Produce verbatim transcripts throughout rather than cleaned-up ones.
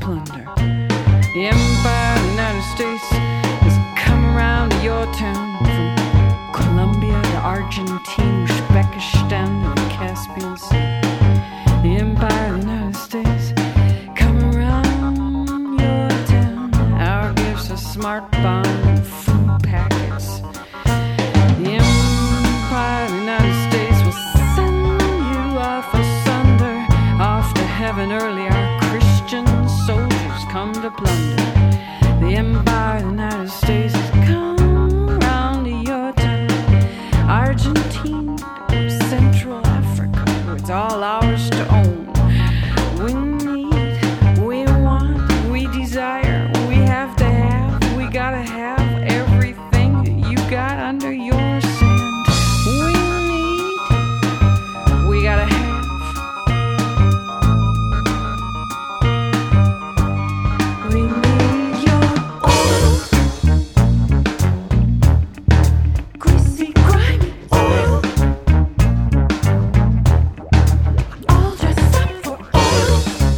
plunder. The Empire of the United States has come around to your town, from Colombia to Argentina, Uzbekistan to the Caspian Sea. The Empire of the United States come around your town. Our gifts are smart bomb and food packets. The Empire of the United States will send you off asunder, off to heaven early. Our Christian soldiers come to plunder. The Empire of the United States has come round to your town. Argentina, Central Africa, it's all ours to own. We need, we want, we desire, we have to have, we gotta have everything that you got under your sand. We need, we gotta have. We need your oil, greasy, grimy oil, all dressed up for oil.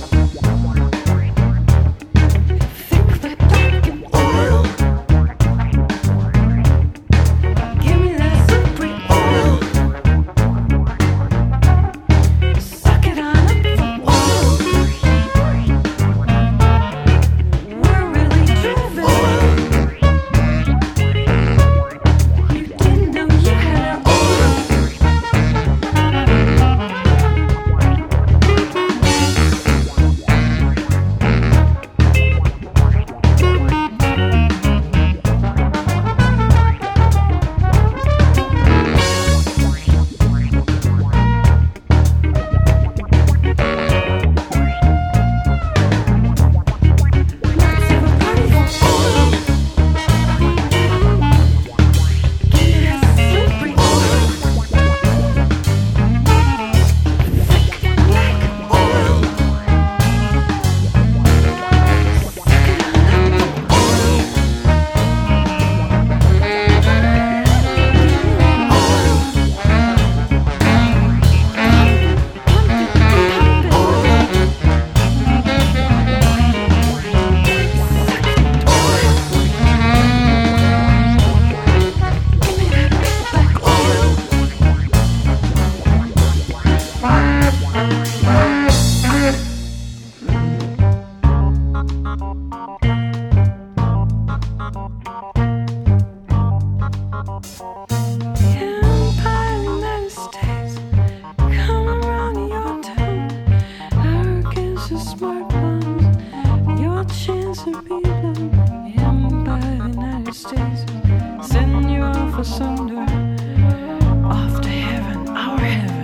Think that dark and oil. Give me that slippery oil. Suck it on up for oil. We're really driven. You didn't know you had oil. Let's have a party for oil. Give me that slippery oil. Thick black oil. Suck it on up for oil. Empire of the United States, come around to your town. Our gifts are smart bombs, your chance to be blown. The Empire of the United States, send you off asunder, off to heaven, our heaven.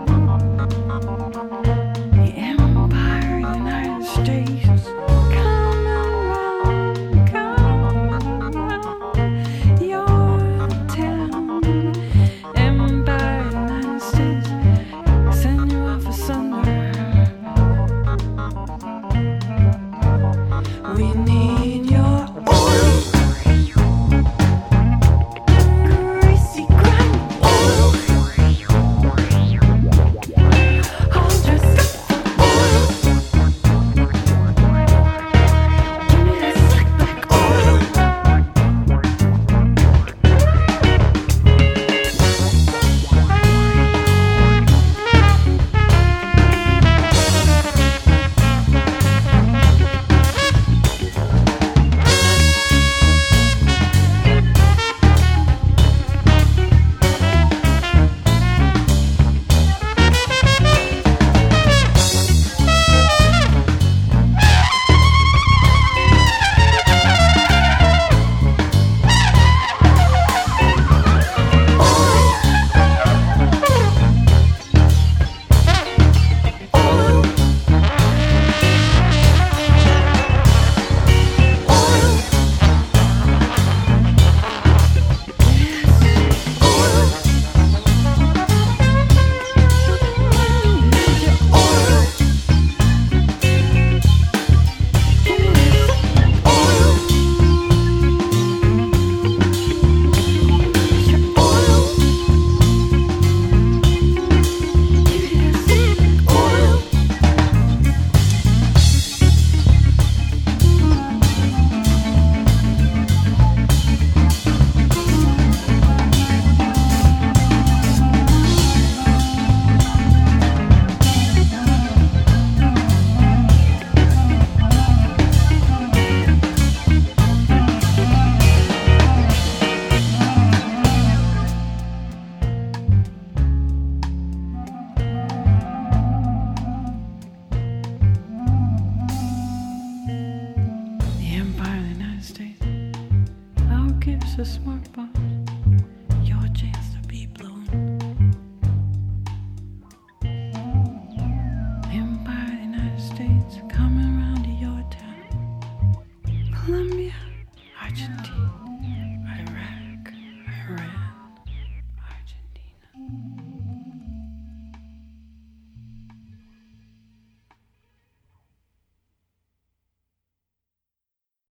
The Empire of the United States, come around, come around your town. Empire of the United States, send you off asunder. We need your oil, greasy, a smart boss. Your chance to be blown. Empire of the United States coming around to your town. Colombia, Argentina.